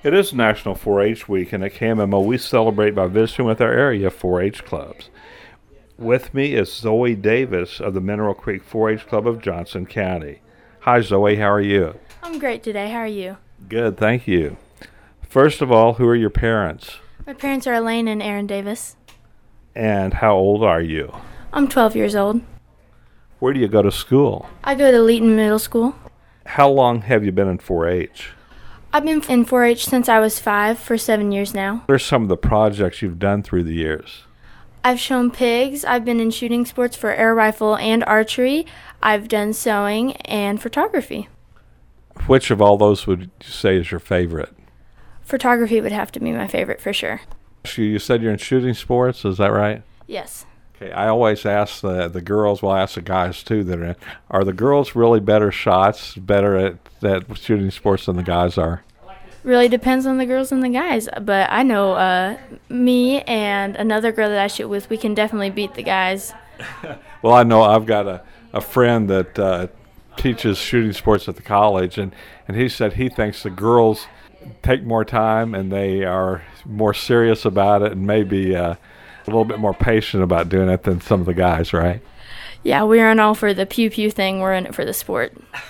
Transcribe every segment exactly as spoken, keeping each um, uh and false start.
It is National four H Week, and at K M M O we celebrate by visiting with our area four H clubs. With me is Zoe Davis of the Mineral Creek four H Club of Johnson County. Hi, Zoe. How are you? I'm great today. How are you? Good, thank you. First of all, who are your parents? My parents are Elaine and Aaron Davis. And how old are you? I'm twelve years old. Where do you go to school? I go to Leeton Middle School. How long have you been in four H? I've been in four H since I was five, for seven years now. What are some of the projects you've done through the years? I've shown pigs. I've been in shooting sports for air rifle and archery. I've done sewing and photography. Which of all those would you say is your favorite? Photography would have to be my favorite for sure. You said you're in shooting sports, is that right? Yes. Okay, I always ask the the girls, well, I ask the guys too that are in, are the girls really better shots, better at, at shooting sports than the guys are? Really depends on the girls and the guys, but I know uh, me and another girl that I shoot with, we can definitely beat the guys. Well, I know I've got a, a friend that uh, teaches shooting sports at the college, and, and he said he thinks the girls take more time and they are more serious about it and maybe uh, a little bit more patient about doing it than some of the guys, right? Yeah, we aren't all for the pew-pew thing. We're in it for the sport.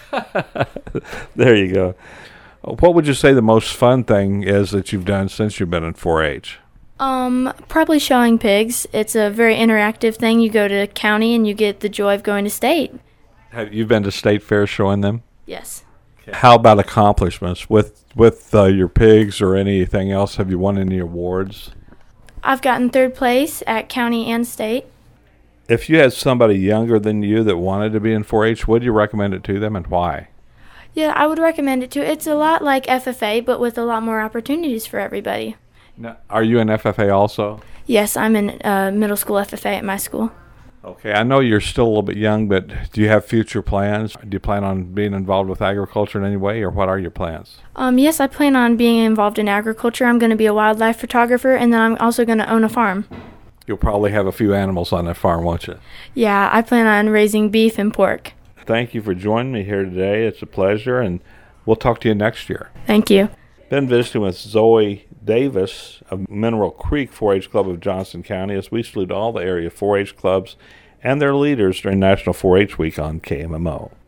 There you go. What would you say the most fun thing is that you've done since you've been in four H? Um, probably showing pigs. It's a very interactive thing. You go to county and you get the joy of going to state. Have you been to state fairs showing them? Yes. How about accomplishments with with uh, your pigs or anything else? Have you won any awards? I've gotten third place at county and state. If you had somebody younger than you that wanted to be in four H, would you recommend it to them and why? Yeah, I would recommend it too. It's a lot like F F A, but with a lot more opportunities for everybody. Now, are you in F F A also? Yes, I'm in uh, middle school F F A at my school. Okay, I know you're still a little bit young, but do you have future plans? Do you plan on being involved with agriculture in any way, or what are your plans? Um, yes, I plan on being involved in agriculture. I'm going to be a wildlife photographer, and then I'm also going to own a farm. You'll probably have a few animals on that farm, won't you? Yeah, I plan on raising beef and pork. Thank you for joining me here today. It's a pleasure, and we'll talk to you next year. Thank you. Been visiting with Zoe Davis of Mineral Creek four H Club of Johnson County as we salute all the area four H clubs and their leaders during National four H Week on K M M O.